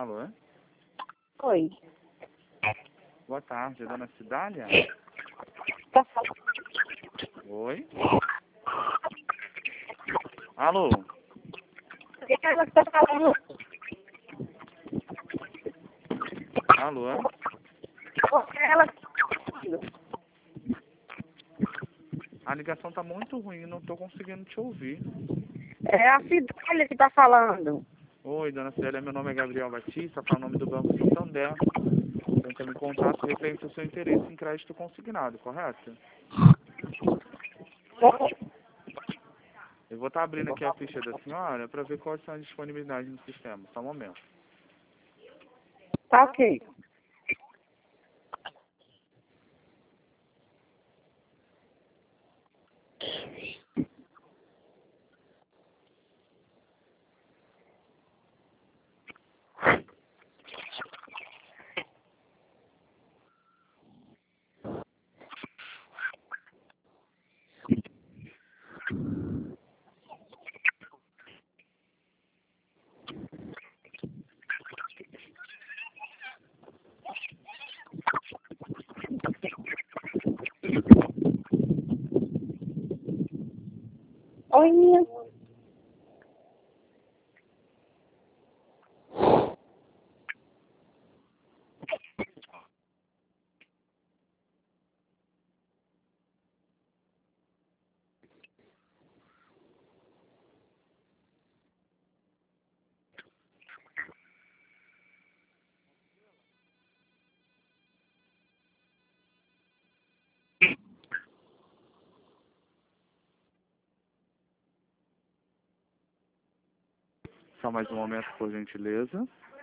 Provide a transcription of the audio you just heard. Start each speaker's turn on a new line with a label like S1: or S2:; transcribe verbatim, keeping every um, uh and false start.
S1: Alô, é?
S2: Oi.
S1: Boa tarde, dona Cidália?
S2: Tá falando?
S1: Oi? Alô?
S2: O que ela está falando?
S1: Alô, é?
S2: O que ela está falando?
S1: A ligação tá muito ruim, não tô conseguindo te ouvir.
S2: É a Cidália que está falando.
S1: Oi, dona Cidália, meu nome é Gabriel Batista, falo o nome do Banco Santander. Entrando em contato referente ao seu interesse em crédito consignado, correto? Eu vou estar abrindo aqui a ficha da senhora para ver quais são as disponibilidades no sistema. Só um momento.
S2: Tá ok. Oi, minha.
S1: Só mais um momento, por gentileza.